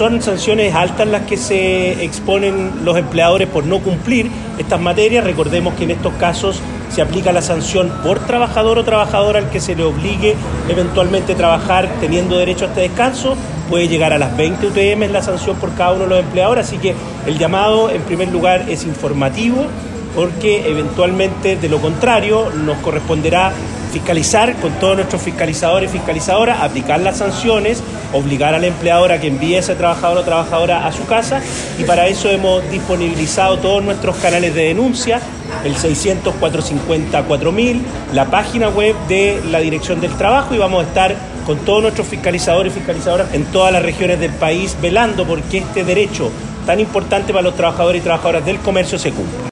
son sanciones altas las que se exponen los empleadores por no cumplir estas materias. Recordemos que en estos casos se aplica la sanción por trabajador o trabajadora al que se le obligue eventualmente a trabajar teniendo derecho a este descanso. Puede llegar a las 20 UTM la sanción por cada uno de los empleadores, así que el llamado en primer lugar es informativo, porque eventualmente de lo contrario nos corresponderá fiscalizar con todos nuestros fiscalizadores y fiscalizadoras, aplicar las sanciones, obligar al empleador a que envíe a ese trabajador o trabajadora a su casa, y para eso hemos disponibilizado todos nuestros canales de denuncia, el 600-450-4000, la página web de la Dirección del Trabajo, y vamos a estar con todos nuestros fiscalizadores y fiscalizadoras en todas las regiones del país velando porque este derecho tan importante para los trabajadores y trabajadoras del comercio se cumpla.